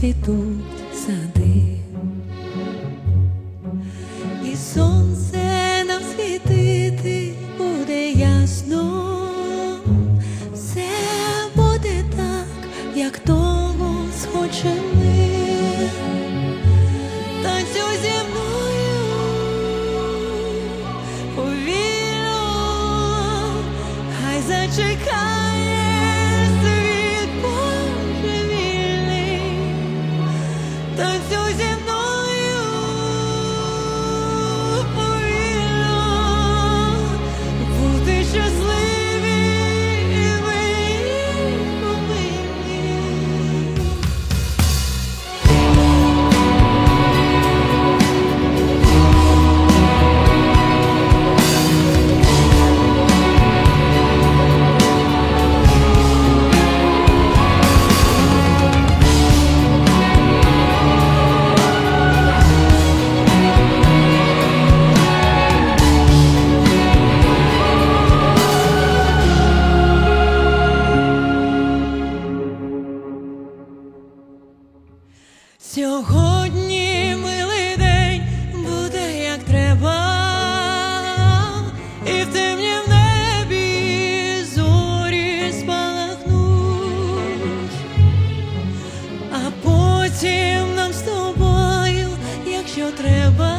розцвітуть сади, і сонце нам світити буде ясно. Все буде так, як того схочемо ми. Танцюй зі мною повільно, хай зачекає світ божевільний. Танцюй зі мною повільно, бути щасливі ми повинні. Сьогодні милий день буде як треба, і в темнім небі зорі спалахнуть, а потім нам з тобою, якщо треба,